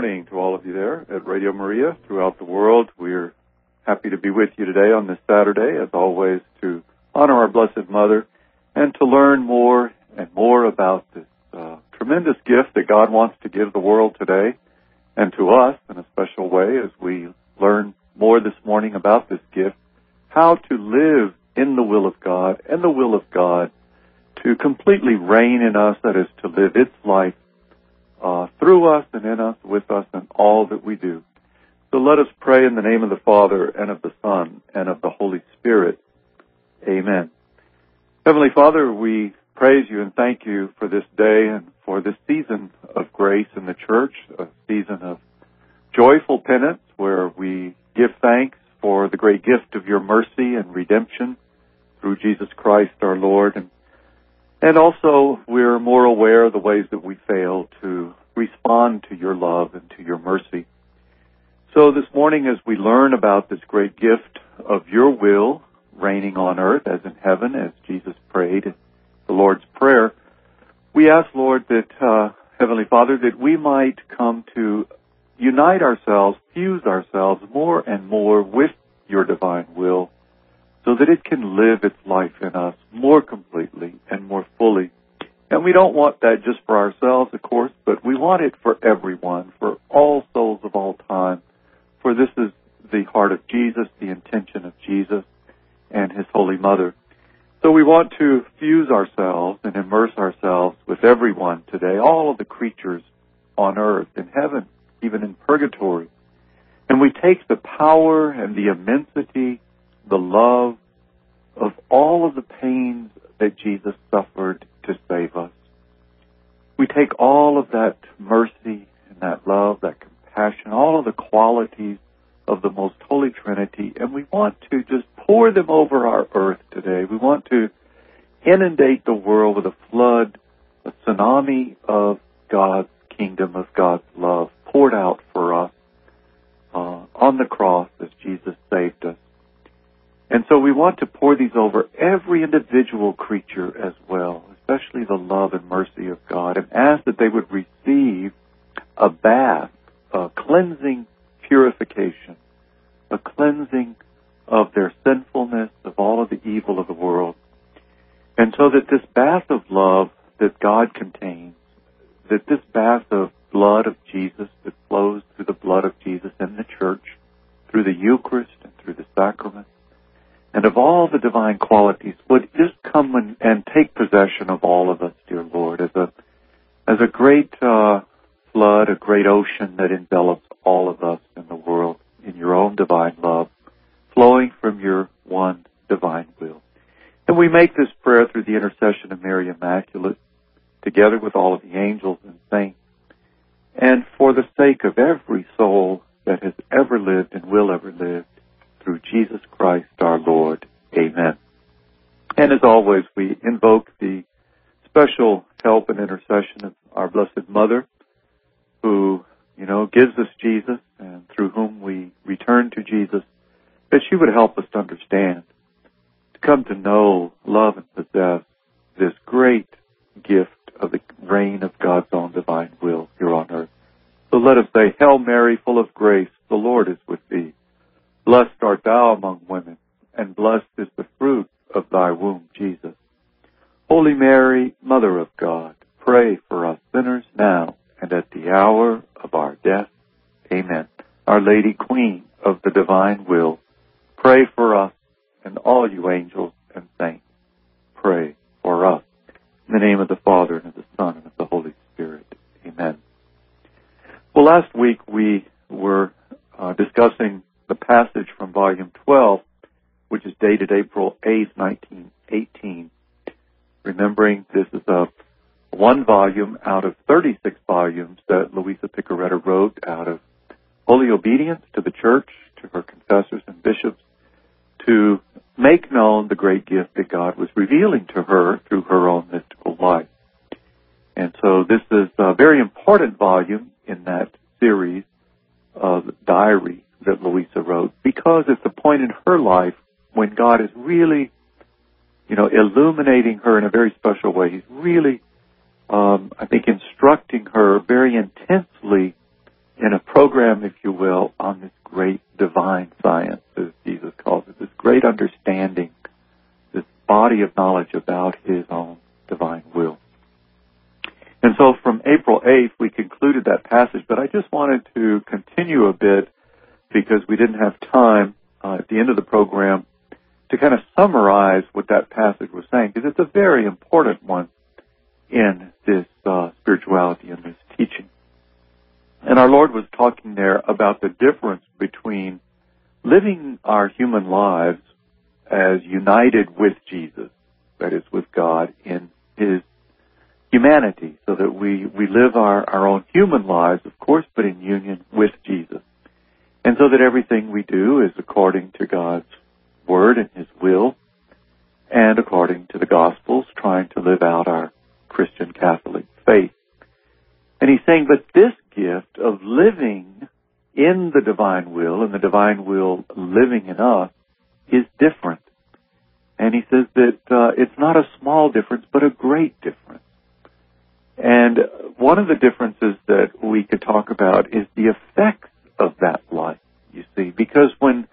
morning to all of you there at Radio Maria throughout the world. We're happy to be with you today on this Saturday, as always, to honor our Blessed Mother and to learn more and more about this tremendous gift that God wants to give the world today and to us in a special way as we learn more this morning about this gift, how to live in the will of God and the will of God to completely reign in us, that is, to live its life through us and in us, with us, and all that we do. So let us pray in the name of the Father, and of the Son, and of the Holy Spirit. Amen. Heavenly Father, we praise you and thank you for this day and for this season of grace in the church, a season of joyful penance where we give thanks for the great gift of your mercy and redemption through Jesus Christ our Lord. And also we're more aware of the ways that we fail to respond to your love and to your mercy. So this morning, as we learn about this great gift of your will reigning on earth as in heaven, as Jesus prayed in the Lord's Prayer, we ask, Lord, that, Heavenly Father, that we might come to unite ourselves, fuse ourselves more and more with your divine will so that it can live its life in us more completely and more fully. And we don't want that just for ourselves, of course, but we want it for everyone, for all souls of all time. For this is the heart of Jesus, the intention of Jesus and his Holy Mother. So we want to fuse ourselves and immerse ourselves with everyone today, all of the creatures on earth, in heaven, even in purgatory. And we take the power and the immensity, the love of all of the pains that Jesus suffered to save us. We take all of that mercy and that love, that compassion, all of the qualities of the Most Holy Trinity, and we want to just pour them over our earth today. We want to inundate the world with a flood, a tsunami of God's kingdom, of God's love poured out for us on the cross as Jesus saved us. And so we want to pour these over every individual creature as well, especially the love and mercy of God, and ask that they would receive a bath, a cleansing purification, a cleansing of their sinfulness, of all of the evil of the world. And so that this bath of love that God contains, that this bath of blood of Jesus that flows through the blood of Jesus in the church, through the Eucharist and through the sacraments, and of all the divine qualities would just come and take possession of all of us, dear Lord, as a great flood, a great ocean that envelops all of us in the world in your own divine love, flowing from your one divine will. And we make this prayer through the intercession of Mary Immaculate, together with all of the angels and saints, and for the sake of every soul that has ever lived and will ever live, through Jesus Christ our Lord. Amen. And as always, we invoke the special help and intercession of our Blessed Mother, who, gives us Jesus and through whom we return to Jesus, that she would help us to understand, to come to know, love, and possess this great gift of the reign of God's own divine will here on earth. So let us say, Hail Mary, full of grace, the Lord is with thee. Blessed art thou among women, and blessed is the fruit of thy womb, Jesus. Holy Mary, Mother of God, pray for us sinners now and at the hour of our death. Amen. Our Lady, Queen of the divine will, pray for us, and all you angels and saints, pray for us. In the name of the Father, and of the Son, and of the Holy Spirit. Amen. Well, last week we were discussing the passage from Volume 12, which is dated April 8, 1918. Remembering this is one volume out of 36 volumes that Luisa Picaretta wrote out of holy obedience to the Church, to her confessors and bishops, to make known the great gift that God was revealing to her through her own mystical life. And so this is a very important volume in that series of diary that Luisa wrote, because it's a point in her life when God is really, illuminating her in a very special way. He's really, I think, instructing her very intensely in a program, if you will, on this great divine science, as Jesus calls it, this great understanding, this body of knowledge about His own divine will. And so from April 8th, we concluded that passage, but I just wanted to continue a bit because we didn't have time at the end of the program to kind of summarize what that passage was saying, because it's a very important one in this spirituality and this teaching. And our Lord was talking there about the difference between living our human lives as united with Jesus, that is, with God, in His humanity, so that we live our own human lives, of course, but in union with Jesus. And so that everything we do is according to God's Word and His will, and according to the Gospels, trying to live out our Christian Catholic faith. And He's saying, but this gift of living in the divine will, and the divine will living in us, is different. And He says that it's not a small difference, but a great difference. And one of the differences that we could talk about is the effects of that life, you see, because when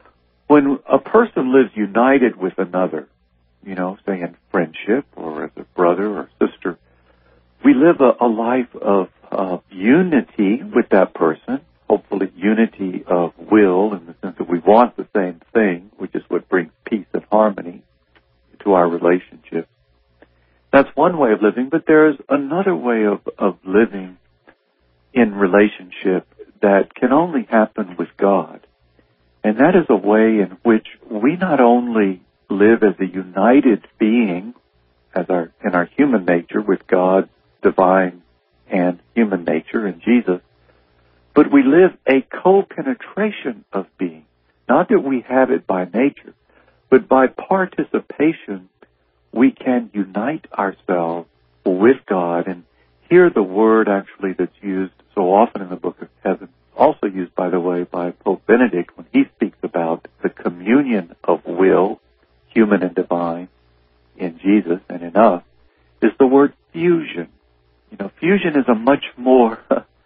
a person lives united with another, you know, say in friendship or as a brother or sister, we live a life of unity with that person, hopefully unity of will in the sense that we want the same thing, which is what brings peace and harmony to our relationship. That's one way of living, but there's another way of living in relationship that can only happen with God. And that is a way in which we not only live as a united being in our human nature with God's divine and human nature in Jesus, but we live a co-penetration of being. Not that we have it by nature, but by participation we can unite ourselves with God. And here the word actually that's used so often in the Book of Heaven, also used, by the way, by Pope Benedict when he speaks about the communion of will, human and divine, in Jesus and in us, is the word fusion. You know, fusion is a much more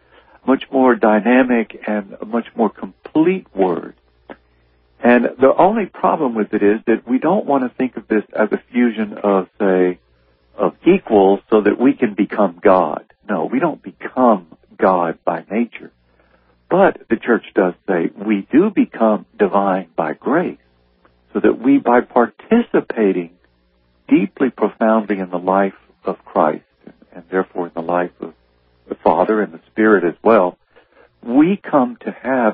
dynamic and a much more complete word. And the only problem with it is that we don't want to think of this as a fusion of, say, of equals so that we can become God. No, we don't become God by nature. But the Church does say we do become divine by grace, so that we, by participating deeply, profoundly in the life of Christ, and therefore in the life of the Father and the Spirit as well, we come to have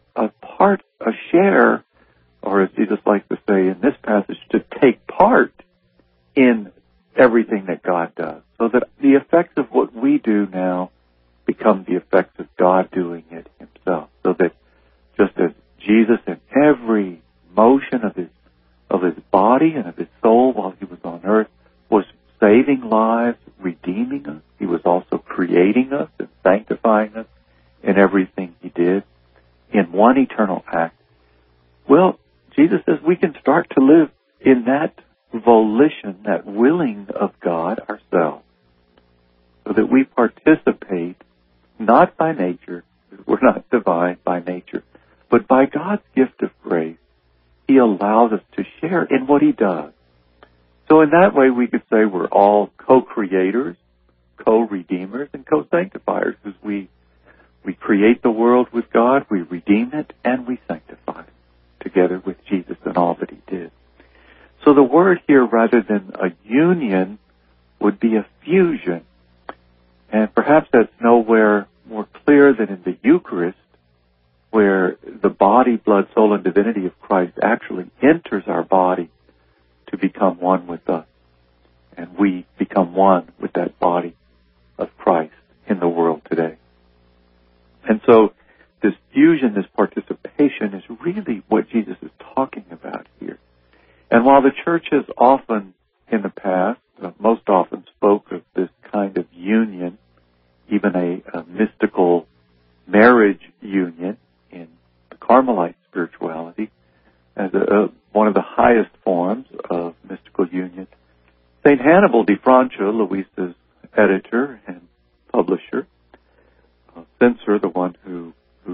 a share, or as Jesus likes to say in this passage, to take part in everything that God does, so that the effects of what we do now become the effects of God doing it Himself, so that just as Jesus in every motion of his body and of His soul while He was on earth was saving lives, redeeming us, He was also creating us and sanctifying us in everything He did in one eternal act. Well, Jesus says we can start to live in that volition, that willing of God ourselves, so that we participate not by nature, we're not divine by nature, but by God's gift of grace. He allows us to share in what He does. So in that way we could say we're all co-creators, co-redeemers, and co-sanctifiers, because we create the world with God, we redeem it, and we sanctify it together with Jesus and all that He did. So the word here, rather than a union, would be a fusion. And perhaps that's nowhere more clear than in the Eucharist, where the body, blood, soul, and divinity of Christ actually enters our body to become one with us. And we become one with that body of Christ in the world today. And so this fusion, this participation is really what Jesus is talking about here. And while the Church has often in the past, most often spoke of this kind of union, even a mystical marriage union in the Carmelite spirituality, as one of the highest forms of mystical union, St. Hannibal de Francia, Luisa's editor and publisher, censor, the one who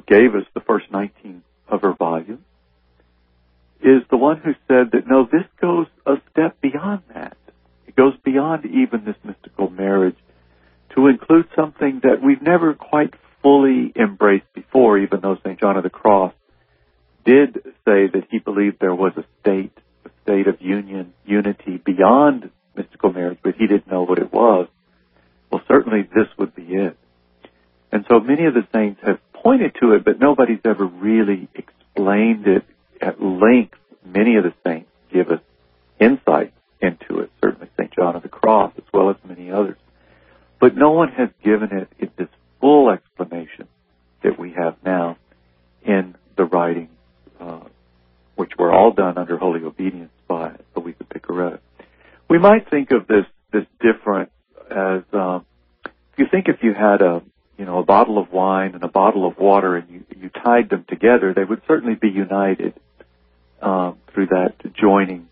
gave us the first 19 of her volumes, is the one who said that, no, this goes a step beyond that. It goes beyond even this mystical marriage to include something that we've never quite fully embraced before, even though St. John of the Cross did say that he believed there was a state of union, unity beyond mystical marriage, but he didn't know what it was. Well, certainly this would be it. And so many of the saints have pointed to it, but nobody's ever really explained it at length. Many of the saints give us insight into it, certainly St. John of the Cross, as well as many others. But no one has given it this full explanation that we have now in the writings, which were all done under holy obedience by Louisa Piccarreta. We might think of this difference as, if you had a bottle of wine and a bottle of water and you tied them together, they would certainly be united through that joining,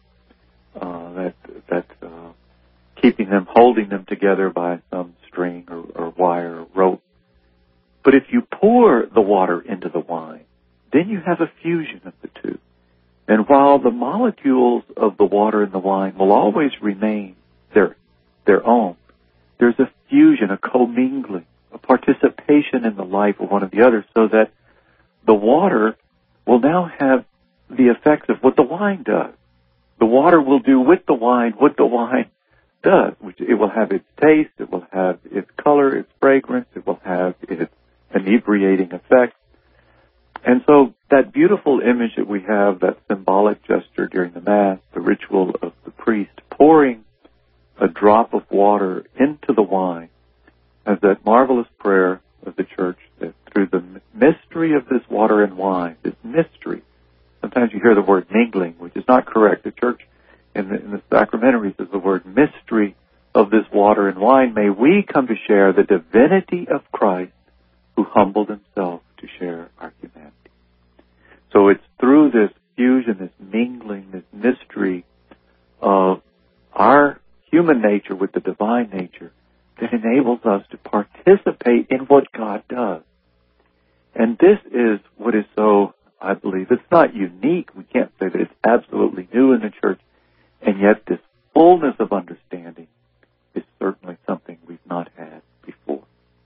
keeping them, holding them together by some string or wire or rope. But if you pour the water into the wine, then you have a fusion of the two. And while the molecules of the water and the wine will always remain their own, there's a fusion, a commingling, a participation in the life of one of the other, so that the water will now have the effects of what the wine does. The water will do with the wine what the wine does, which it will have its taste, it will have its color, its fragrance, it will have its inebriating effect. And so that beautiful image that we have, that symbolic gesture during the Mass, the ritual of the priest pouring a drop of water into the wine, as that marvelous prayer of the Church that through the mystery of this water and wine, this mystery, sometimes you hear the word mingling, which is not correct. The Church in the sacramentaries is the word mystery of this water and wine. May we come to share the divinity of Christ who humbled himself to share our humanity. So it's through this fusion, this mingling, this mystery of our human nature with the divine nature that enables us to participate in what God does. And this is what is so, I believe, it's not unique. We can't say that it's absolutely new in the Church. And yet this fullness of understanding is certainly something we've not had before.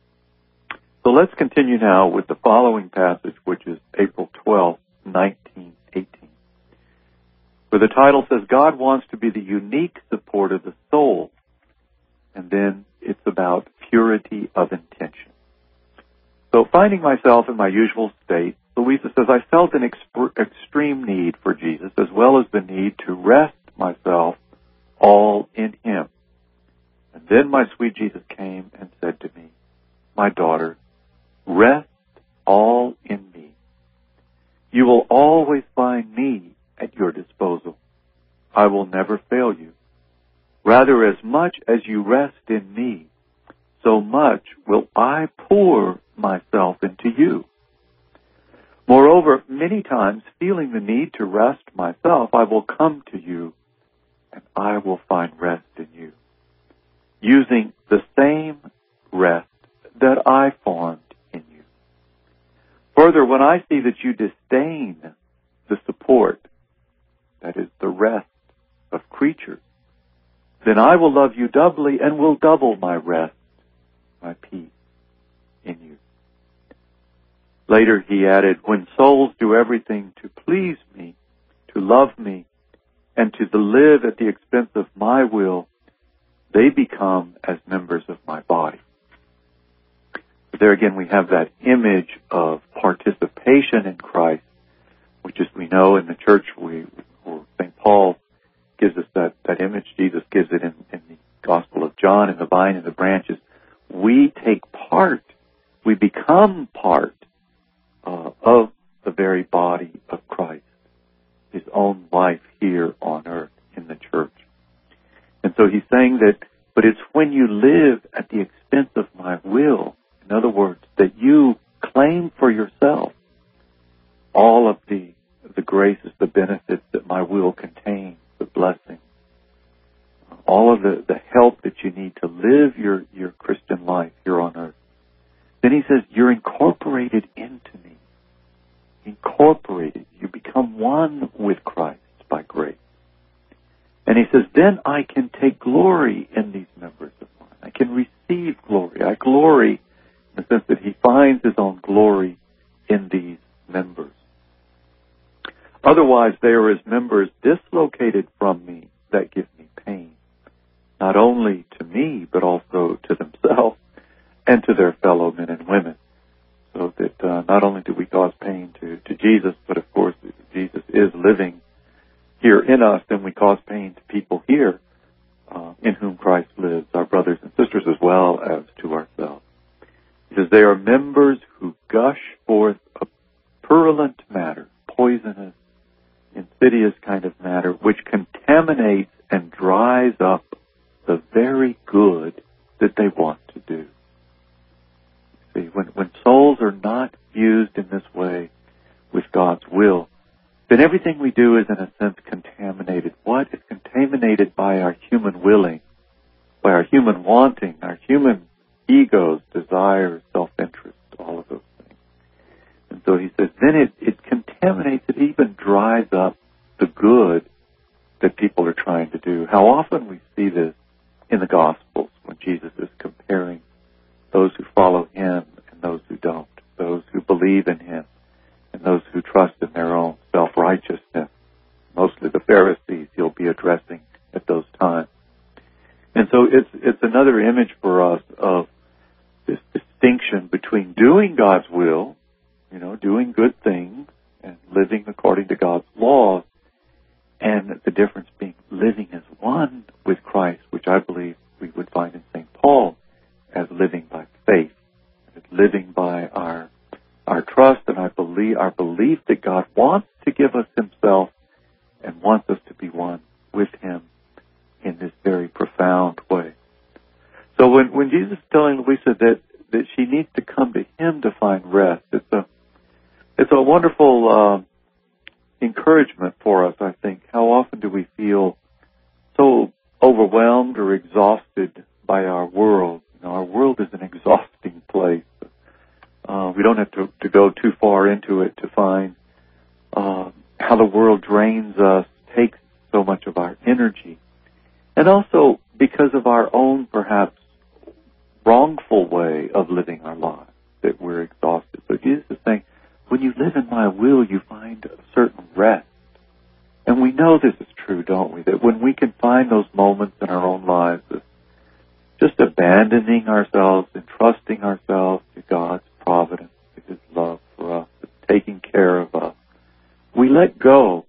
So let's continue now with the following passage, which is April 12, 1918. Where the title says, God wants to be the unique support of the soul. And then it's about purity of intention. So finding myself in my usual state, Louisa says, I felt an extreme need for Jesus, as well as the need to rest myself all in him. And then my sweet Jesus came and said to me, my daughter, rest all in me. You will always find me at your disposal. I will never fail you. Rather, as much as you rest in me, so much will I pour myself into you. Moreover, many times, feeling the need to rest myself, I will come to you, and I will find rest in you, using the same rest that I formed in you. Further, when I see that you disdain the support, that is the rest of creatures, then I will love you doubly and will double my rest, my peace in you. Later he added, when souls do everything to please me, to love me, and to live at the expense of my will, they become as members of my body. But there again we have that image of participation in Christ, which as we know in the Church, St. Paul gives us that image. Jesus gives it in the Gospel of John, in the vine and the branches. We take part, we become part of the very body of Christ, his own life here on earth in the Church. And so he's saying that, but it's when you live at the expense of my will, in other words, that you claim for yourself all of the graces, the benefits that my will contains, the blessing, all of the help that you need to live your Christian life here on earth. Then he says, you're incorporated into me. incorporated. You become one with Christ by grace. And he says, then I can take glory in these members of mine. I can receive glory. I glory in the sense that he finds his own glory in these members. Otherwise, they are as members dislocated from me that give me pain, not only to me, but also to themselves and to their fellow men and women. So that not only do we cause pain to Jesus, but of course, Jesus is living here in us, and we cause pain to people here in whom Christ lives, our brothers and sisters, as well as to ourselves. He says, they are members who gush forth a purulent matter, poisonous, insidious kind of matter, which contaminates and dries up the very good that they want to do. See, when souls are not used in this way with God's will, then everything we do is in a sense contaminated. What is contaminated by our human willing, by our human wanting, our human egos, desires, self-interest, all of those things. And so he says, then it contaminates, it even dries up the good that people are trying to do. How often we see this in the Gospels when Jesus is comparing those who follow him and those who don't, those who believe in him and those who trust in their own self-righteousness. Mostly the Pharisees he'll be addressing at those times. And so it's another image for us of this distinction between doing God's will, doing good things and living according to God's laws, and the difference being living as one with Christ, which I believe we would find in St. Paul as living by faith, as living by our trust and our belief that God wants to give us himself and wants us to be one with him in this very profound way. So when Jesus is telling Louisa that she needs to come to him to find rest, it's a wonderful encouragement for us, I think. How often do we feel so overwhelmed or exhausted by our world? Our world is an exhausting place. We don't have to go too far into it to find how the world drains us, takes so much of our energy. And also because of our own, perhaps, wrongful way of living our lives, that we're exhausted. So Jesus is saying, when you live in my will, you find a certain rest. And we know this is true, don't we? That when we can find those moments in our own lives of just abandoning ourselves and trusting ourselves to God's providence, to his love for us, taking care of us, we let go.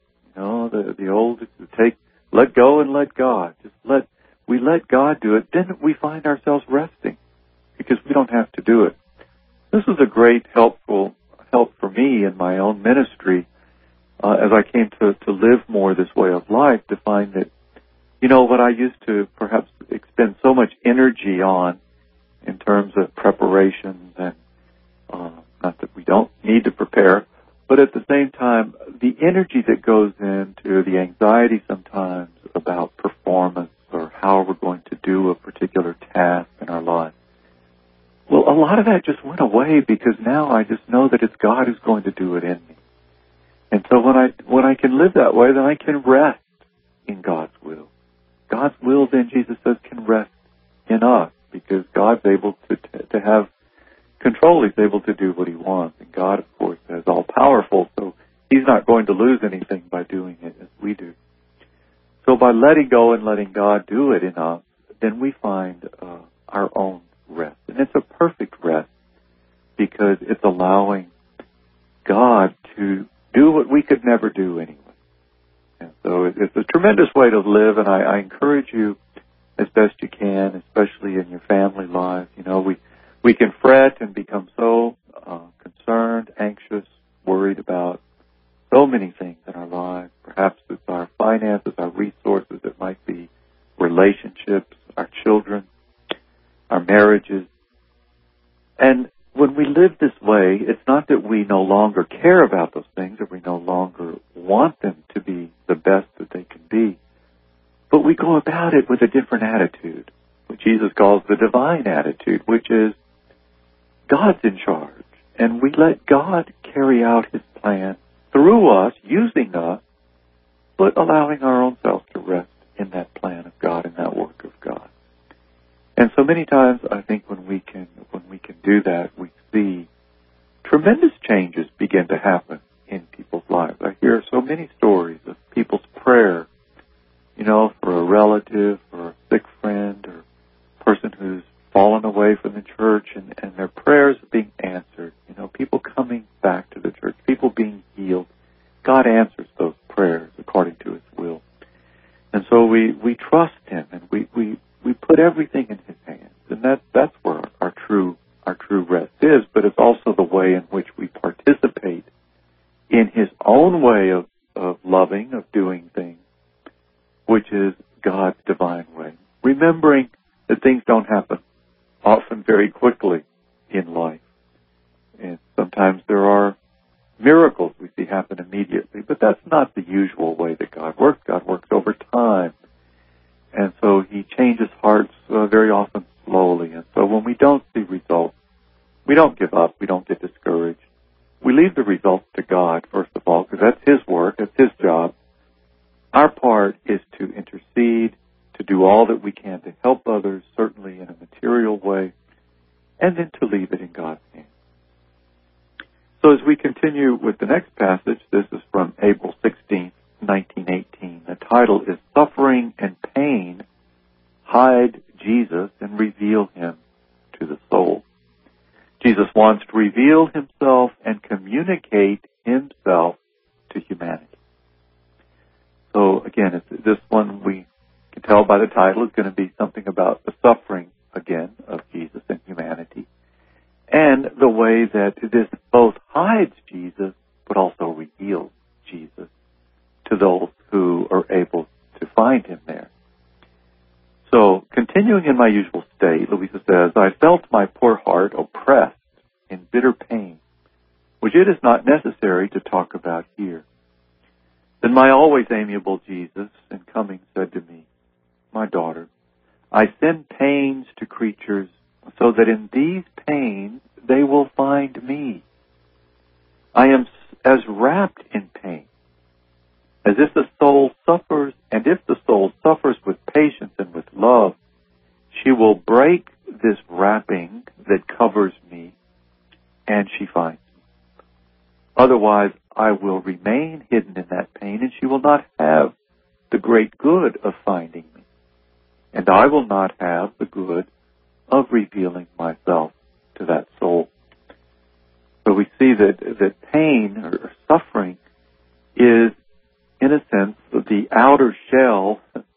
The old let go and let God. We let God do it, then we find ourselves resting because we don't have to do it. This was a great help for me in my own ministry as I came to live more this way of life, to find that, what I used to perhaps expend so much energy on in terms of preparations, and not that we don't need to prepare, but at the same time, the energy that goes into the anxiety sometimes about performance or how we're going to do a particular task in our life. Well, a lot of that just went away because now I just know that it's God who's going to do it in me. And so when I can live that way, then I can rest in God's will. God's will, then, Jesus says, can rest in us because God's able to have control. He's able to do what he wants. And God, of course, is all-powerful, so he's not going to lose anything by doing it as we do. So by letting go and letting God do it in us, then we find our own rest. And it's a perfect rest because it's allowing God to do what we could never do anyway. And so it's a tremendous way to live, and I encourage you as best you can, especially in your family life. We can fret and become so concerned, anxious, worried about so many things in our lives. Perhaps it's our finances, our resources. It might be relationships, our children, our marriages. And when we live this way, it's not that we no longer care about those things or we no longer want them to be the best that they can be, but we go about it with a different attitude, what Jesus calls the divine attitude, which is God's in charge, and we let God carry out his plan through us, using us, but allowing our own selves to rest in that plan of God and that work of God. And so many times, I think when we can do that, we see tremendous changes begin to happen in people's lives. I hear so many stories of people's prayer, for a relative or a sick friend or a person who's fallen away from the church, and their prayers are being answered. People coming back to the church, people being healed. God answers those prayers according to His will. And so we trust Him, and we put everything in His hands. And that's where our true rest is, but it's also the way in which we participate in His own way of loving, of doing things, which is God's divine way. Remembering that things don't happen often very quickly in life. And sometimes there are miracles we see happen immediately, but that's not the usual way that God works. God works over time. And so He changes hearts very often slowly. And so when we don't see results, we don't give up. We don't get discouraged. We leave the results to God, first of all, because that's His work. That's His job. Our part is to intercede, to do all that we can to help others, certainly in a material way, and then to leave it in God's hands. So as we continue with the next passage, this is from April 16th, 1918. The title is Suffering and Pain Hide Jesus and Reveal Him to the Soul. Jesus wants to reveal Himself and communicate Himself to humanity. So again, this one we can tell by the title is going to be something about the suffering, again, of Jesus and humanity, and the way that this both hides Jesus but also reveals Jesus to those who are able to find Him there. So, continuing in my usual state, Louisa says, I felt my poor heart oppressed in bitter pain, which it is not necessary to talk about here. Then my always amiable Jesus, in coming, said to me, My daughter, I send pains to creatures so that in these pains they will find me. I am as wrapped in pain as if the soul suffers, and if the soul suffers with patience and with love, she will break this wrapping that covers me, and she finds me. Otherwise, I will remain hidden in that pain, and she will not have the great good of finding me. And I will not have the good of revealing myself to that soul. So we see that pain or suffering is, in a sense, the outer shell,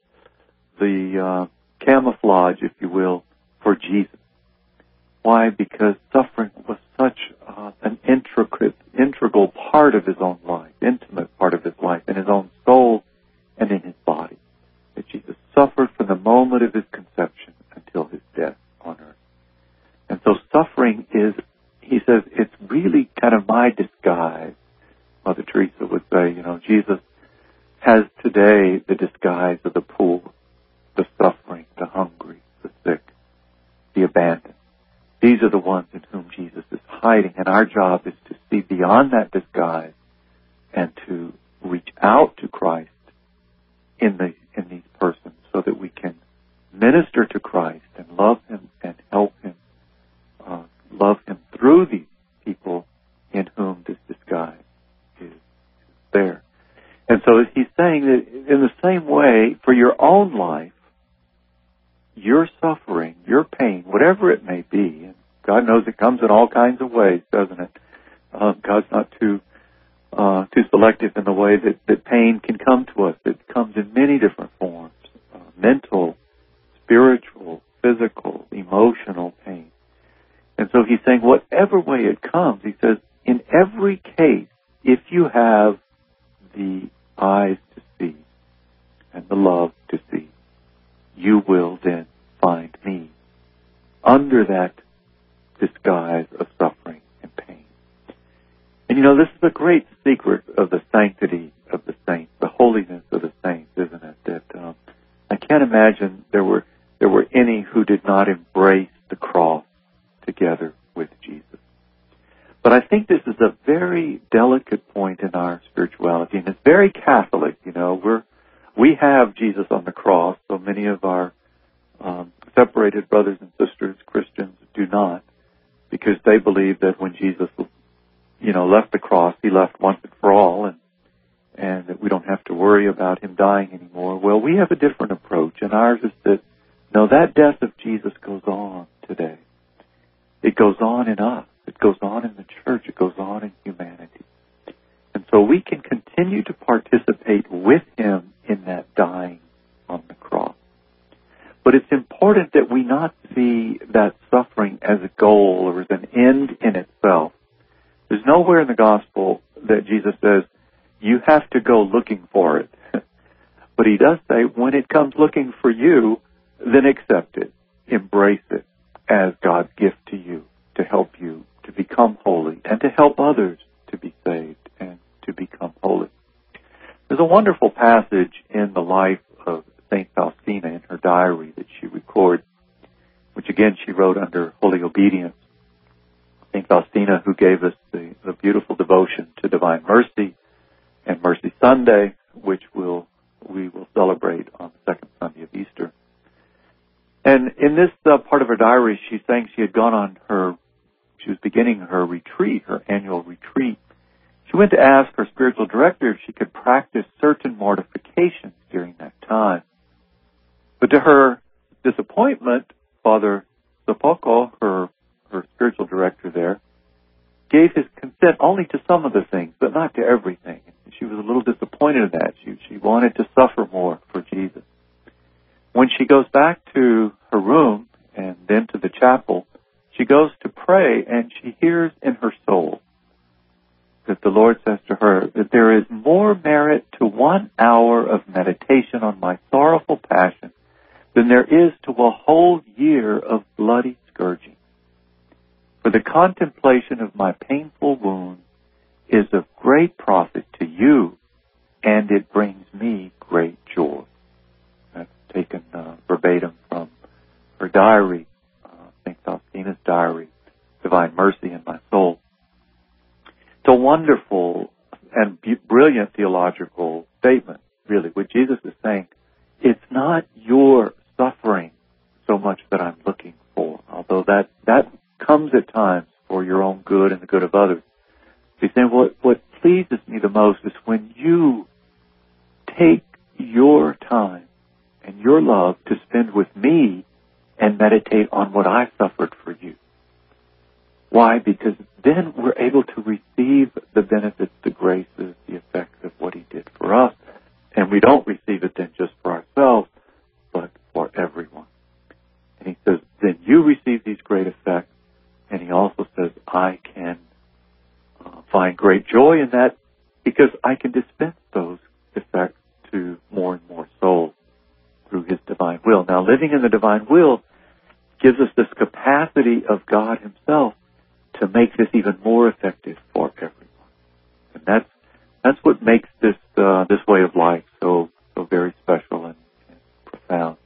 the camouflage, if you will, for Jesus. Why? Because suffering was such an integral part of His own life, intimate part of His life, in His own soul and in His body. That Jesus suffered from the moment of His conception until His death on earth. And so suffering is, he says, it's really kind of my disguise. Mother Teresa would say, Jesus has today the disguise of the poor, the suffering, the hungry, the sick, the abandoned. These are the ones in whom Jesus is hiding, and our job is to see beyond that disguise and to reach out to Christ in these persons so that we can minister to Christ and love Him and help Him, love Him through these people in whom this disguise is there. And so he's saying that in the same way, for your own life, your suffering, your pain, whatever it may be, and God knows it comes in all kinds of ways, doesn't it? God's not too selective in the way that pain can come to us. It comes in many different forms, mental, spiritual, physical, emotional pain. And so he's saying whatever way it comes, he says, in every case, if you have the eyes to see and the love to see, you will then find me under that disguise of suffering and pain. And this is a great secret of the sanctity of the saints, the holiness of the saints, isn't it? That I can't imagine there were any who did not embrace the cross together with Jesus. But I think this is a very delicate point in our spirituality, and it's very Catholic. We have Jesus on the cross, so many of our separated brothers and sisters, Christians, do not, because they believe that when Jesus, left the cross, he left once and for all, and that we don't have to worry about him dying anymore. Well, we have a different approach, and ours is that, no, that death of Jesus goes on today. It goes on in us. It goes on in the church. It goes on in humanity. And so we can continue to participate with him in that dying on the cross. But it's important that we not see that suffering as a goal or as an end in itself. There's nowhere in the gospel that Jesus says, you have to go looking for it. But he does say, when it comes looking for you, then accept it. Embrace it as God's gift to you, to help you to become holy and to help others to be saved and to become holy. There's a wonderful passage in the life of St. Faustina in her diary that she records, which again she wrote under holy obedience. St. Faustina, who gave us the beautiful devotion to Divine Mercy and Mercy Sunday, which we will celebrate on the second Sunday of Easter. And in this part of her diary, she's saying she was beginning her retreat, her annual retreat. She went to ask her spiritual director if she could practice certain mortifications during that time. But to her disappointment, Father Zapoko, her spiritual director there, gave his consent only to some of the things, but not to everything. She was a little disappointed in that. She wanted to suffer more for Jesus. When she goes back to her room and then to the chapel, she goes to pray, and she hears in her soul that the Lord says to her that there is more merit to 1 hour of meditation on my sorrowful passion than there is to a whole year of bloody scourging. For the contemplation of my painful wounds is of great profit to you, and it brings me great joy. That's taken verbatim from her diary, St. Faustina's diary, Divine Mercy in My Soul. It's a wonderful and brilliant theological statement, really. What Jesus is saying, it's not your suffering so much that I'm looking for, although that comes at times for your own good and the good of others. He's saying what pleases me the most is when you take your time and your love to spend with me and meditate on what I suffered for you. Why? Because then we're able to receive the benefits, the graces, the effects of what he did for us. And we don't receive it then just for ourselves, but for everyone. And he says, then you receive these great effects. And he also says, I can find great joy in that because I can dispense those effects to more and more souls through his divine will. Now, living in the divine will gives us this capacity of God himself to make this even more effective for everyone. And that's what makes this way of life so very special and profound.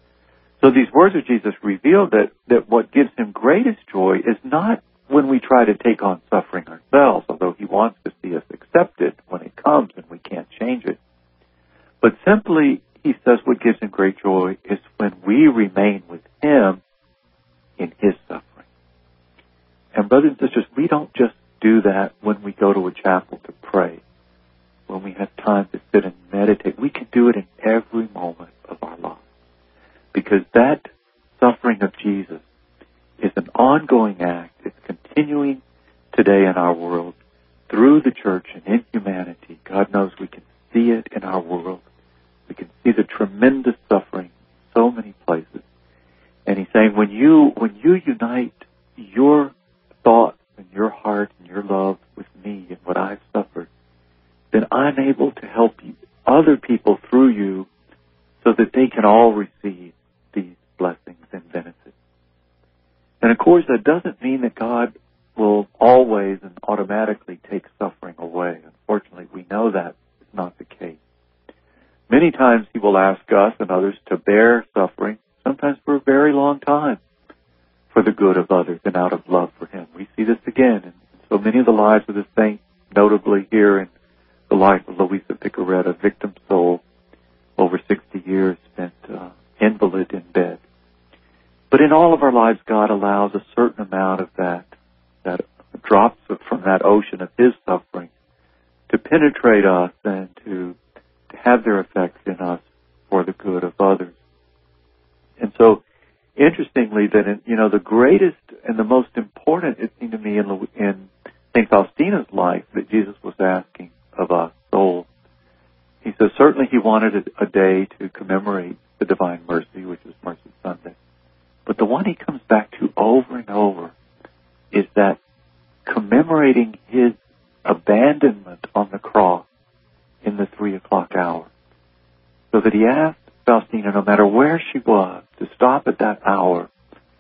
So these words of Jesus reveal that what gives him greatest joy is not when we try to take on suffering ourselves, although he wants to see us accept it when it comes and we can't change it. But simply, he says what gives him great joy is when we remain with him in his suffering. And brothers and sisters, we don't just do that when we go to a chapel to pray, when we have time to sit and meditate. We can do it in every moment of our lives. Because that suffering of Jesus is an ongoing act. It's continuing today in our world through the church and in humanity. God knows we can see it in our world. We can see the tremendous suffering in so many places. And he's saying when you unite your thoughts and your heart and your love with me and what I've suffered, then I'm able to help you, other people through you so that they can all receive these blessings and benefits. And of course, that doesn't mean that God will always and automatically take suffering away. Unfortunately, we know that is not the case. Many times he will ask us and others to bear suffering, sometimes for a very long time, for the good of others and out of love for him. We see this again in so many of the lives of the saints, notably here in the life of Luisa Picaretta, victim soul, over 60 years, spent invalid in bed. But in all of our lives, God allows a certain amount of that drops from that ocean of His suffering to penetrate us and to have their effects in us for the good of others. And so, interestingly, that the greatest and the most important, it seemed to me, in St. Faustina's life that Jesus was asking of us souls. He says certainly He wanted a day to commemorate the Divine Mercy, which is Mercy Sunday. But the one He comes back to over and over is that commemorating His abandonment on the cross in the 3 o'clock hour. So that He asked Faustina, no matter where she was, to stop at that hour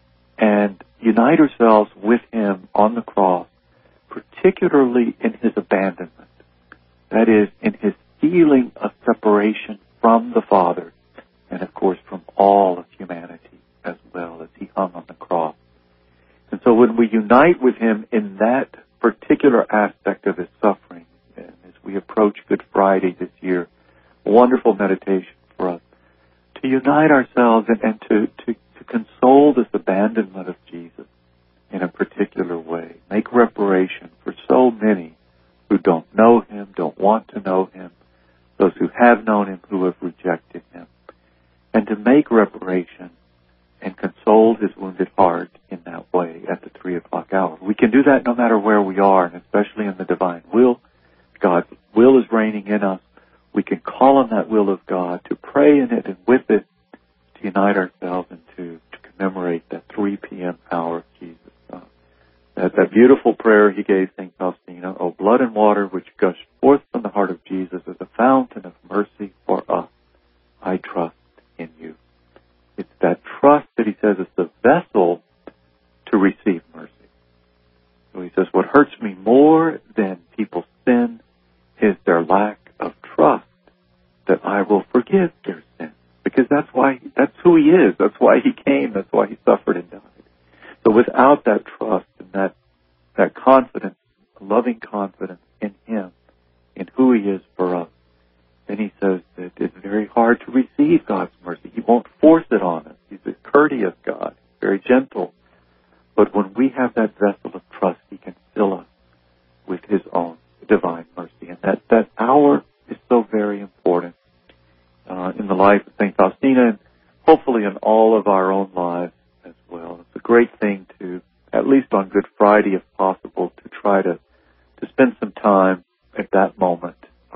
and unite ourselves with Him on the cross, particularly in His abandonment. That is, in His feeling of separation from the Father and, of course, from all of humanity as well as He hung on the cross. And so when we unite with Him in that particular aspect of His suffering, and as we approach Good Friday this year, a wonderful meditation for us, to unite ourselves and to console this abandonment of Jesus in a particular way, make reparation for so many who don't know Him, don't want to know Him, those who have known Him, who have rejected Him, and to make reparation and console His wounded heart in that way at the 3 o'clock hour. We can do that no matter where we are, and especially in the divine will. God's will is reigning in us. We can call on that will of God to pray in it and with it to unite ourselves and to commemorate that 3 p.m. hour of Jesus. That beautiful prayer He gave St. Faustina, O blood and water which gushed forth from the heart of Jesus as a fountain of mercy for us, I trust in you. It's that trust that He says is the vessel to receive mercy. So He says, what hurts me more than people's sin is their lack of trust that I will forgive their sin. Because that's who He is. That's why He came. That's why He suffered and died. So without that trust and that confidence, loving confidence in Him, in who He is for us, then He says that it's very hard to receive God's mercy. He won't force it on us. He's a courteous God, very gentle. But when we have that vessel of trust, He can fill us with His own divine mercy. And that hour is so very important in the life of St. Faustina and hopefully in all of our own lives as well. It's a great thing to, at least on Good Friday if possible, to try to spend some time at that moment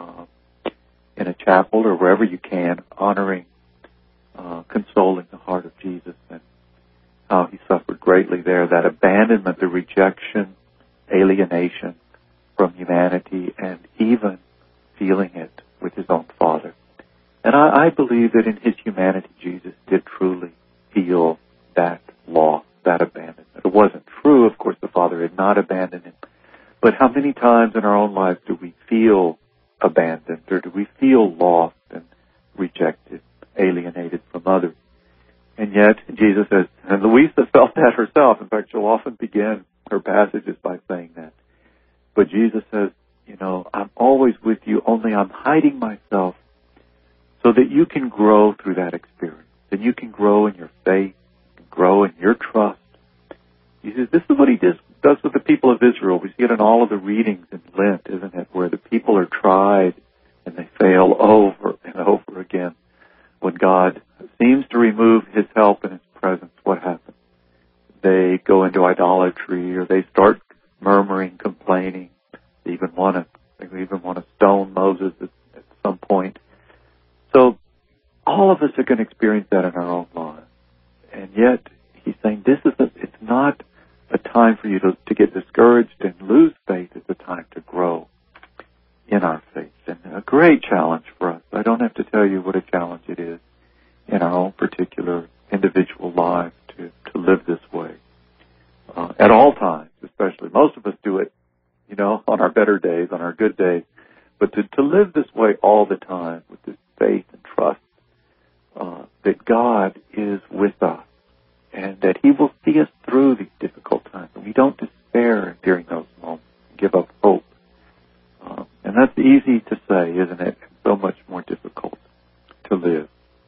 in a chapel or wherever you can, honoring, consoling the heart of Jesus and how He suffered greatly there, that abandonment, the rejection, alienation from humanity, and even feeling it with His own Father. And I believe that in His humanity, Jesus did truly feel that loss, that abandonment. It wasn't true, of course, the Father had not abandoned Him. But how many times in our own lives do we feel abandoned, or do we feel lost and rejected, alienated from others? And yet, Jesus says, and Luisa felt that herself. In fact, she'll often begin her passages by saying that. But Jesus says, I'm always with you, only I'm hiding myself so that you can grow through that experience. And you can grow in your faith, grow in your trust. He says, this is what He does with the people of Israel. We see it in all of the readings in Lent, isn't it, where the people are tried and they fail over and over again. When God seems to remove His help and His presence, what happens? They go into idolatry, or they start murmuring, complaining. They even want to stone Moses at some point. So all of us are going to experience that in our own lives. And yet, He's saying it's not a time for you to get discouraged and lose faith. It's a time to grow in our faith. And a great challenge for us. I don't have to tell you what a challenge it is in our own particular individual lives to live this way. At all times, especially. Most of us do it, on our better days, on our good days. But to live this way all the time with this faith and trust that God is with us and that He will see us through these difficult times. And we don't despair during those moments. give up hope. And that's easy to say, isn't it? And so much more difficult to live.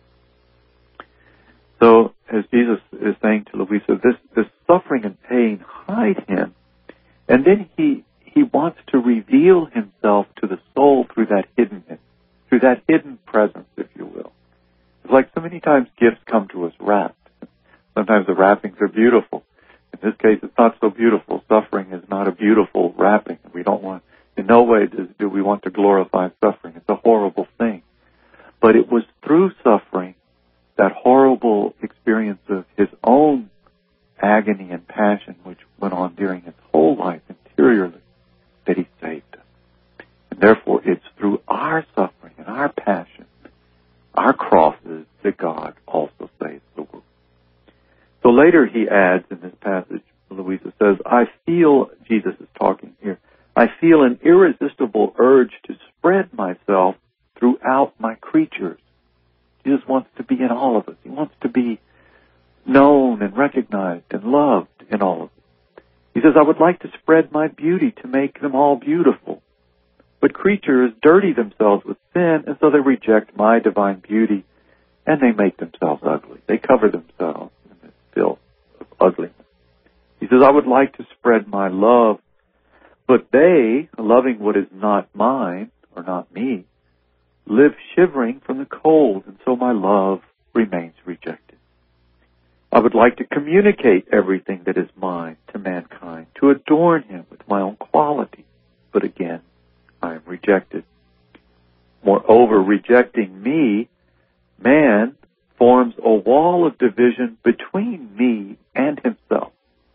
So, as Jesus is saying to Louisa, this suffering and pain hide him, and then he wants to reveal himself to the soul through that hiddenness, through that hidden presence, if you will. It's like so many times gifts come to us wrapped. Sometimes the wrappings are beautiful. In this case, it's not so beautiful. Suffering is not a beautiful wrapping. We don't want, in no way do we want to glorify suffering. It's a horrible thing. But it was through suffering, that horrible experience of his own agony and passion, which went on during his whole life interiorly, that he saved us. And therefore, it's through our suffering and our passion, our crosses, that God also saves the world. So later he adds in this passage, Louisa says, Jesus is talking here, I feel an irresistible urge to spread myself throughout my creatures. Jesus wants to be in all of us. He wants to be known and recognized and loved in all of us. He says, I would like to spread my beauty to make them all beautiful. But creatures dirty themselves with sin, and so they reject my divine beauty, and they make themselves ugly. They cover themselves in this filth of ugliness. He says, I would like to spread my love, but they, loving what is not mine, or not me, live shivering from the cold, and so my love remains rejected. I would like to communicate everything that is mine to mankind, to adorn him with my own quality, but again, I am rejected. Moreover, rejecting me, man forms a wall of division between me and himself.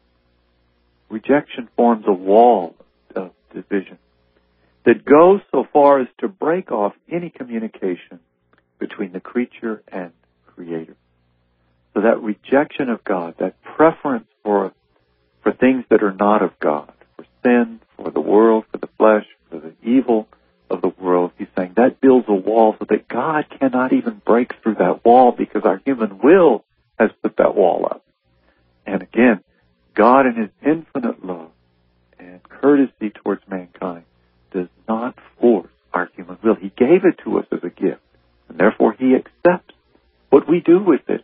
Rejection forms a wall of division that goes so far as to break off any communication between the creature and Creator. So that rejection of God, that preference for things that are not of God, for sin, for the world, for the flesh, for the evil of the world, he's saying that builds a wall so that God cannot even break through that wall because our human will has put that wall up. And again, God in his infinite love and courtesy towards mankind does not force our human will. He gave it to us as a gift, and therefore he accepts what we do with it,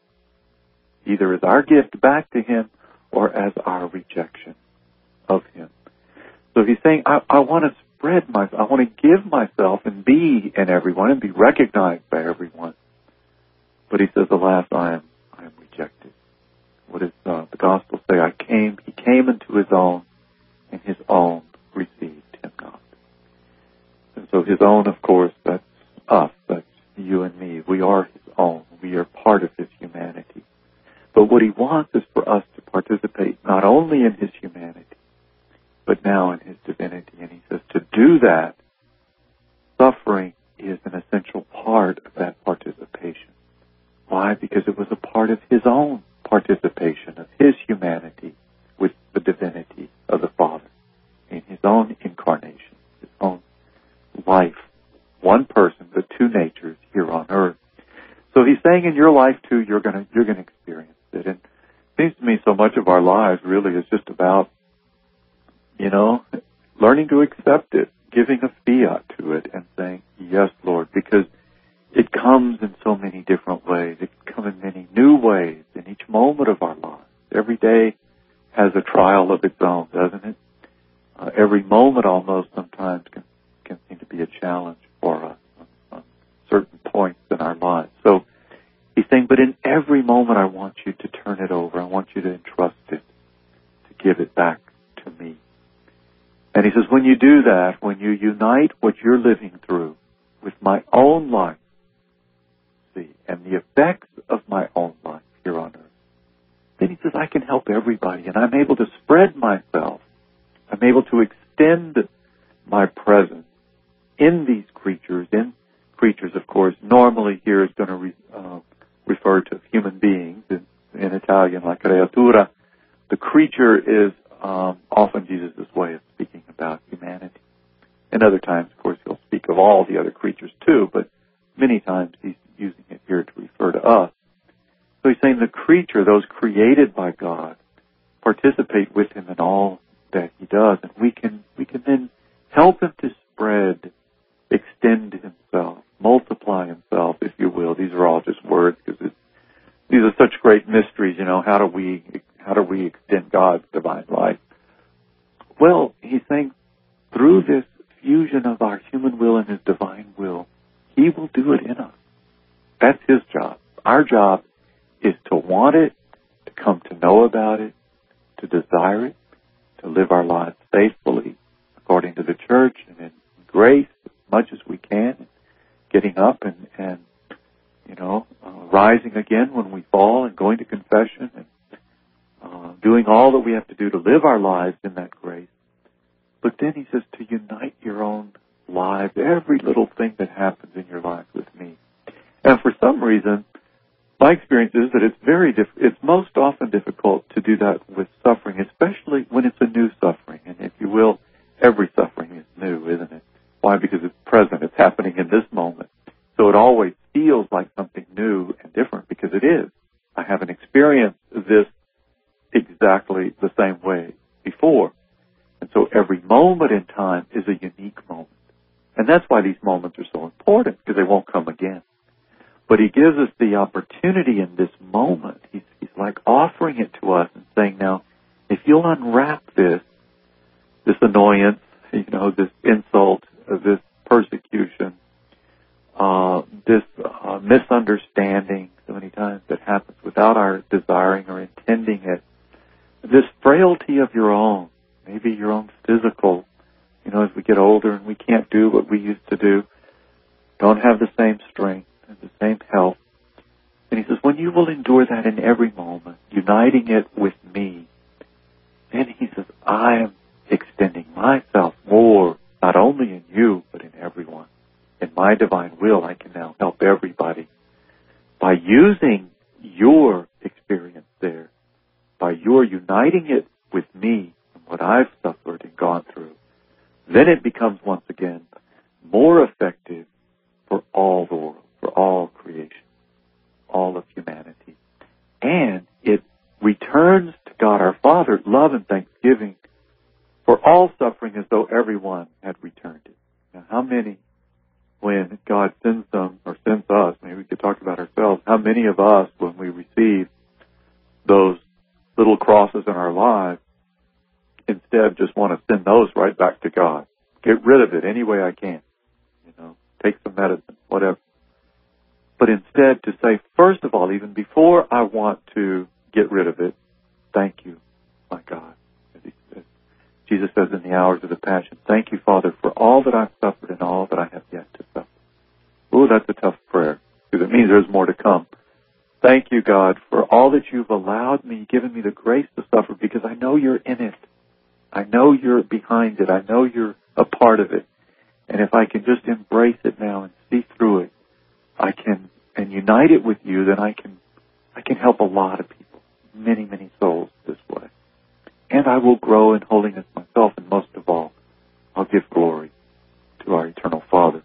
either as our gift back to him or as our rejection of him. So he's saying, I want to spread myself, I want to give myself and be in everyone and be recognized by everyone. But he says, alas, I am rejected. What does the Gospels say? He came into his own, and his own received him not. And so his own, of course, that's us, that's you and me. We are his own. We are part of his humanity. But what he wants is for us to participate not only in his humanity, but now in his divinity. And he says to do that, suffering is an essential part of that participation. Why? Because it was a part of his own participation, of his humanity with the divinity of the Father in his own incarnation, his own life. One person, but two natures here on earth. So he's saying in your life too, you're going to experience it. And it seems to me so much of our lives really is just about, learning to accept it, giving a fiat to it and saying, yes, Lord, because it comes in so many different ways. It can come in many new ways in each moment of our lives. Every day has a trial of its own, doesn't it? Every moment almost sometimes can seem to be a challenge for us on certain points in our lives. So he's saying, but in every moment I want you to turn it over. I want you to entrust it, to give it back to me. And he says, when you do that, when you unite what you're living through with my own life, and the effects of my own life here on earth, then he says, I can help everybody, and I'm able to spread myself. I'm able to extend my presence in these creatures. In creatures, of course, normally here is going to refer to human beings. In Italian, la creatura, the creature is often Jesus' way of speaking about humanity. And other times, of course, he'll speak of all the other creatures too, but many times he's using it here to refer to us. So he's saying the creature, those created by God, participate with him in all that he does, and we can help him to spread, extend himself, multiply himself, if you will. These are all just words because these are such great mysteries. How do we extend God's divine life? Well, he's saying through this fusion of our human will and his divine will, he will do it in us. That's his job. Our job is to want it, to come to know about it, to desire it, to live our lives faithfully according to the church and in grace as much as we can, getting up and rising again when we fall and going to confession and doing all that we have to do to live our lives in that grace. But then he says to unite your own lives, every little thing that happens in your life with me. And for some reason, my experience is that it's most often difficult to do that with suffering, especially when it's a new suffering. And if you will, every suffering is new, isn't it? Why? Because it's present. It's happening in this moment. So it always feels like something new and different because it is. I haven't experienced this exactly the same way before. And so every moment in time is a unique moment. And that's why these moments are so important, because they won't come again. But he gives us the opportunity in this moment. He's like offering it to us and saying, now, if you'll unwrap this annoyance, this insult, this persecution, this misunderstanding so many times that happens without our desiring or intending it, this frailty of your own, maybe your own physical, as we get older and we can't do what we used to do, don't have the same strength and the same health. And he says, when you will endure that in every moment, uniting it with me, then he says, I am extending myself more, not only in you, but in everyone. In my divine will, I can now help everybody. By using your experience there, by your uniting it with me and what I've suffered and gone through, then it becomes once again more effective for all the world, for all creation, all of humanity. And it returns to God our Father love and thanksgiving for all suffering as though everyone had returned it. Now, how many, when God sends them or sends us, maybe we could talk about ourselves, how many of us, when we receive those little crosses in our lives, instead just want to send those right back to God? Get rid of it any way I can. Take some medicine, whatever. But instead to say, first of all, even before I want to get rid of it, thank you, my God. As Jesus says in the hours of the Passion, thank you, Father, for all that I've suffered and all that I have yet to suffer. Oh, that's a tough prayer, because it means there's more to come. Thank you, God, for all that you've allowed me, given me the grace to suffer, because I know you're in it. I know you're behind it. I know you're a part of it. And if I can just embrace it now and see through it, and unite it with you, then I can help a lot of people, many, many souls this way. And I will grow in holiness myself, and most of all, I'll give glory to our eternal Father.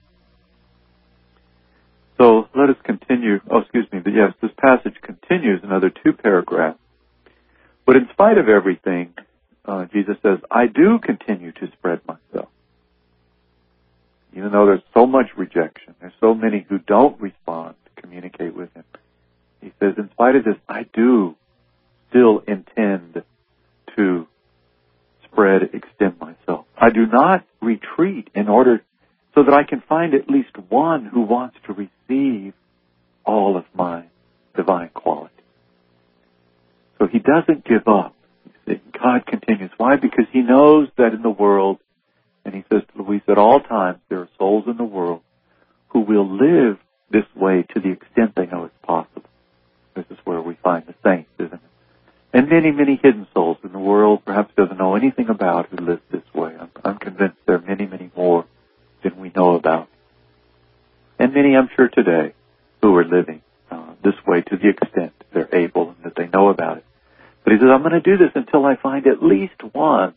So let us continue. This passage continues another 2 paragraphs. But in spite of everything, Jesus says, I do continue to spread myself. Even though there's so much rejection, there's so many who don't respond to communicate with him. He says, in spite of this, I do still intend to extend myself. I do not retreat in order so that I can find at least one who wants to receive all of my divine quality. So he doesn't give up. God continues. Why? Because he knows that in the world, and he says to Luis, at all times there are souls in the world who will live this way to the extent they know it's possible. This is where we find the saints, isn't it? And many, many hidden souls in the world perhaps doesn't know anything about who live this way. I'm convinced there are many, many more than we know about. And many, I'm sure, today who are living this way to the extent they're able and that they know about it. But he says, I'm going to do this until I find at least one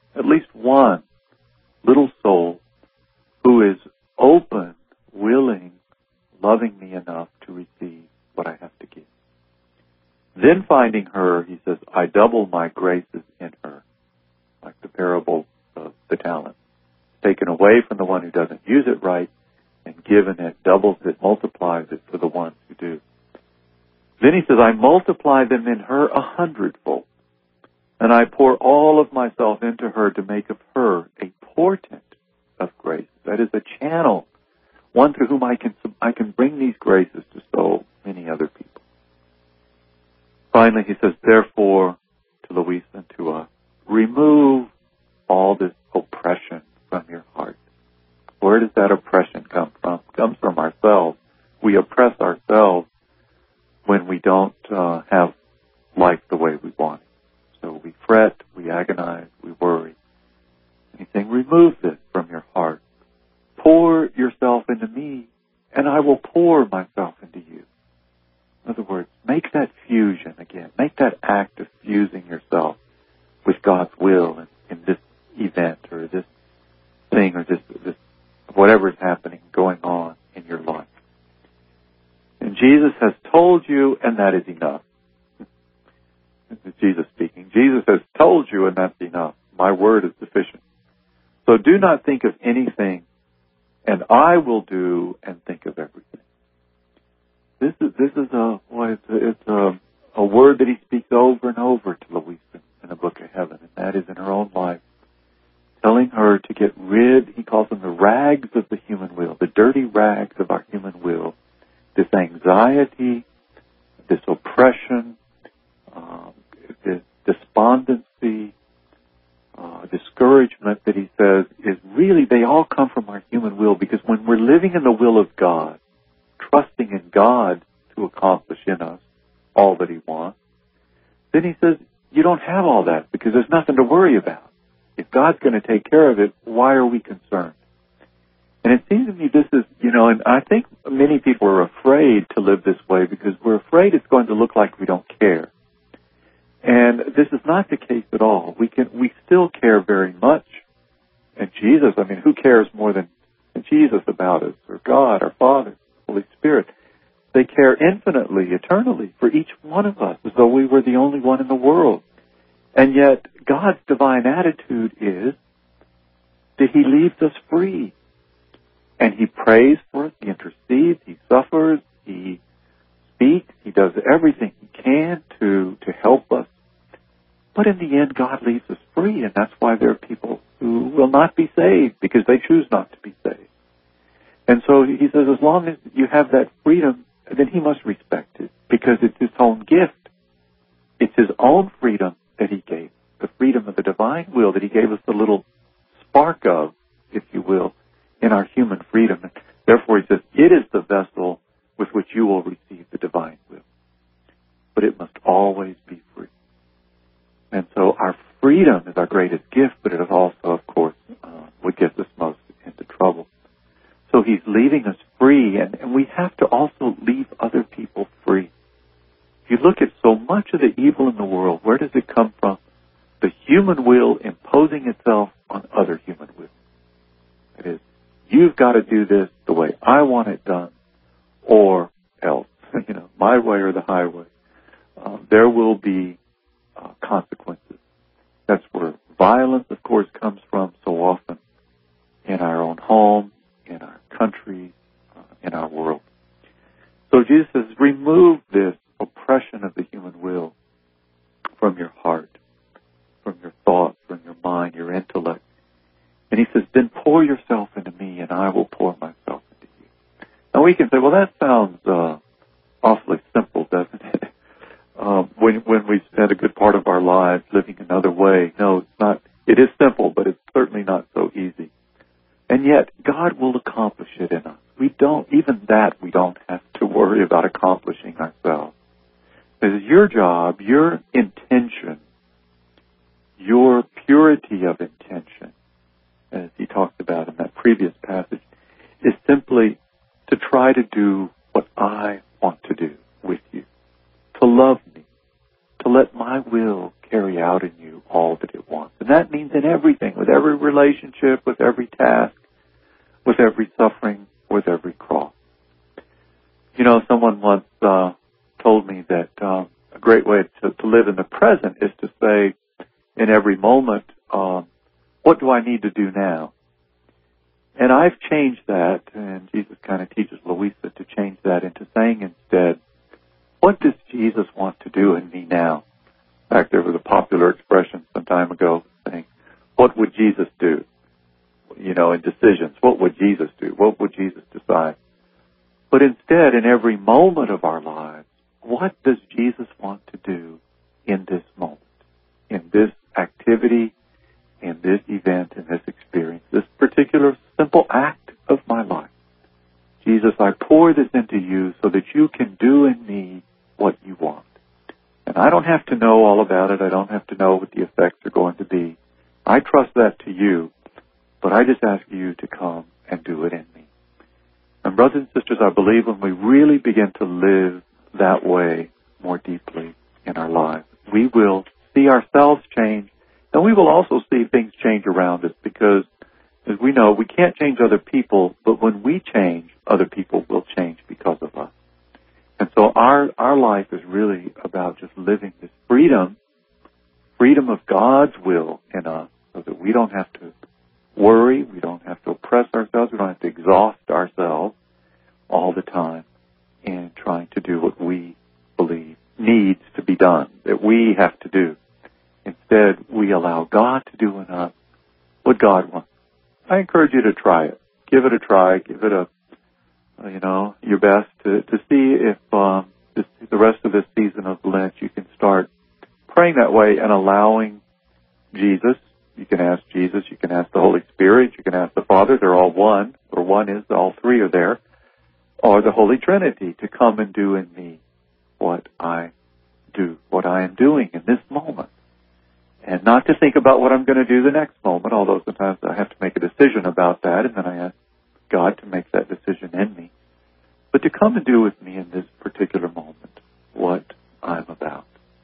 little soul who is open, willing, loving me enough to receive what I have to give. Then finding her, he says, I double my graces in her, like the parable of the talents. taken away from the one who doesn't use it right, and given it, doubles it, multiplies it for the ones who do. Then he says, I multiply them in her 100-fold, and I pour all of myself into her to make of her a portent of grace. That is a channel, one through whom I can bring these graces to so many other people. Finally, he says, therefore, to Louisa and to us, remove all this oppression from your heart. Where does that oppression come from? It comes from ourselves. We oppress ourselves when we don't have life the way we want it. So we fret, we agonize, we worry. And he's saying, remove this from your heart. Pour yourself into me, and I will pour myself into you. In other words, make that fusion again. Make that act of fusing yourself with God's will in this event or this thing or this whatever is happening, going on in your life. And Jesus has told you, and that is enough. This is Jesus speaking. Jesus has told you, and that's enough. My word is sufficient. So do not think of anything, and I will do and think of everything. This is a word that he speaks over and over to Louisa in the Book of Heaven, and that is in her own life, telling her to get rid, he calls them the rags of the human will, the dirty rags of our human will, this anxiety, this oppression, this despondency, discouragement that he says is really, they all come from our human will, because when we're living in the will of God, trusting in God to accomplish in us all that he wants, then he says, you don't have all that because there's nothing to worry about. If God's going to take care of it, why are we concerned? And it seems to me this is, and I think many people are afraid to live this way because we're afraid it's going to look like we don't care. And this is not the case at all. We still care very much. And Jesus, who cares more than Jesus about us, or God, our Father, Holy Spirit? They care infinitely, eternally for each one of us, as though we were the only one in the world. And yet, God's divine attitude is that he leaves us free. And he prays for us, he intercedes, he suffers, he speaks, he does everything he can to help us. But in the end, God leaves us free, and that's why there are people who will not be saved because they choose not to be saved. And so he says, as long as you have that freedom, then he must respect it because it's his own gift. It's his own freedom that he gave, the freedom of the divine will that he gave us the little spark of, if you will, in our human freedom. And therefore, he says, it is the vessel with which you will receive the divine will. But it must always be free. And so our freedom is our greatest gift, but it is also, of course, what gets us most into trouble. So he's leaving us free, and we have to also leave other people free. If you look at so much of the evil in the world, where does it come from? The human will imposing itself on other human will. It is, you've got to do this the way I want it done, or else, my way or the highway. There will be consequences. That's where violence, of course, comes from so often in our own home, in our country, in our world. So Jesus says, remove this oppression of the human will from your heart, from your thoughts, from your mind, your intellect. And he says, then pour yourself into me, and I will pour myself into you. Now we can say, well, that sounds awfully simple, doesn't it? When we spend a good part of our lives living another way. No, it's not. It is simple, but it's certainly not so easy. And yet, God will accomplish it in us. We don't have to worry about accomplishing ourselves. It's your job, your intention, your purity of intention, as he talked about in that previous passage, is simply to try to do what I want to do with you, to love me, to let my will carry out in you all that it wants. And that means in everything, with every relationship, with every task, with every suffering, with every cross. Someone once told me that a great way to live in the present is to say in every moment, what do I need to do now? And I've changed that, and Jesus kind of teaches Louisa to change that into saying instead, what does Jesus want to do in me now? In fact, there was a popular expression some time ago saying, what would Jesus do? You know, in decisions, what would Jesus do? What would Jesus decide? But instead, in every moment of our lives, what does Jesus want to do in this moment, in this activity, in this event, in this experience, this particular simple act of my life? Jesus, I pour this into you so that you can do in me what you want. And I don't have to know all about it. I don't have to know what the effects are going to be. I trust that to you, but I just ask you to come and do it in me. And brothers and sisters, I believe when we really begin to live that way more deeply in our lives, we will see ourselves change, and we will also see things change around us, because as we know, we can't change other people, but when we change, other people will change because of us. And so our life is really about just living this freedom of God's will in us, so that we don't have to worry, we don't have to oppress ourselves, we don't have to exhaust ourselves all the time in trying to do what we believe needs to be done, that we have to do. Instead, we allow God to do in us what God wants. I encourage you to try it. Give it a try. Give it your best to see if the rest of this season of Lent you can start praying that way and allowing Jesus. You can ask Jesus. You can ask the Holy Spirit. You can ask the Father. They're all one, or one is, all three are there. Or the Holy Trinity to come and do in me what I do, what I am doing in this moment. And not to think about what I'm going to do the next moment, although sometimes I have to make a decision about that, and then I ask God to make that decision in me. But to come and do with me in this particular moment what I'm about.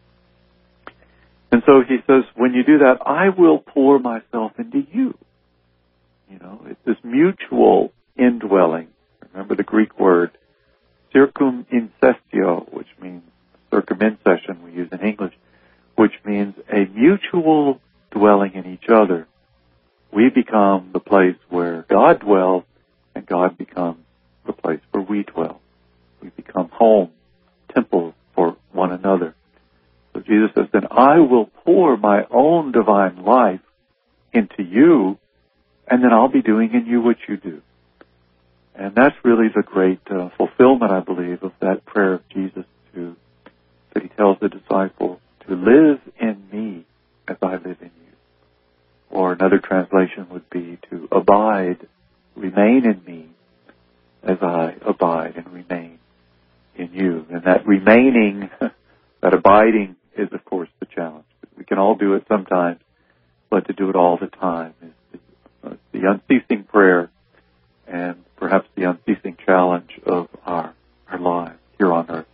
And so he says, when you do that, I will pour myself into you. You know, it's this mutual indwelling. Remember the Greek word circumincestio, which means circumcision we use in English, which means a mutual dwelling in each other. We become the place where God dwells, and God becomes the place where we dwell. We become home, temple for one another. So Jesus says, then I will pour my own divine life into you, and then I'll be doing in you what you do. And that's really the great fulfillment, I believe, of that prayer of Jesus that he tells the disciples to live in me as I live in you. Or another translation would be to abide, remain in me as I abide and remain in you. And that remaining, that abiding is, of course, the challenge. We can all do it sometimes, but to do it all the time is the unceasing prayer and perhaps the unceasing challenge of our lives here on earth.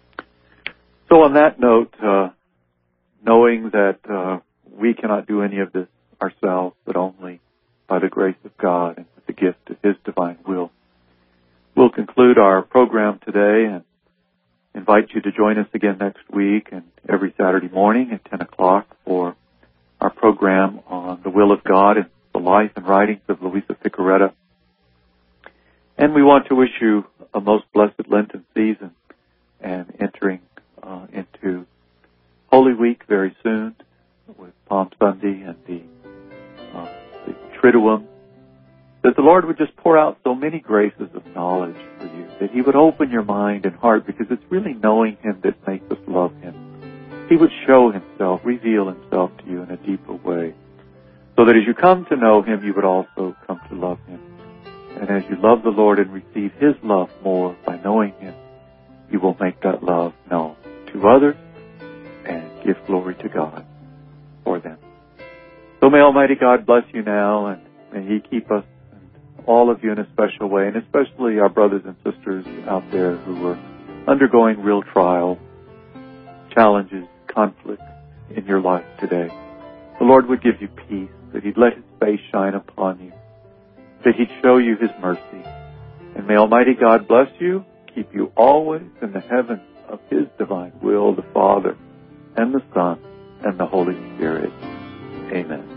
So on that note, knowing that we cannot do any of this ourselves, but only by the grace of God and with the gift of His divine will, we'll conclude our program today and invite you to join us again next week and every Saturday morning at 10 o'clock for our program on the will of God and the life and writings of Louisa Piccarreta. And we want to wish you a most blessed Lenten season and entering into Holy Week very soon with Palm Sunday and the Triduum, that the Lord would just pour out so many graces of knowledge for you, that He would open your mind and heart, because it's really knowing Him that makes us love Him. He would show Himself, reveal Himself to you in a deeper way, so that as you come to know Him, you would also come to love Him. And as you love the Lord and receive His love more by knowing Him, you will make that love known to others and give glory to God for them. So may Almighty God bless you now, and may He keep us, and all of you, in a special way, and especially our brothers and sisters out there who are undergoing real trials, challenges, conflicts in your life today. The Lord would give you peace, that He'd let His face shine upon you, that He'd show you His mercy. And may Almighty God bless you, keep you always in the heaven of His divine will, the Father and the Son and the Holy Spirit. Amen.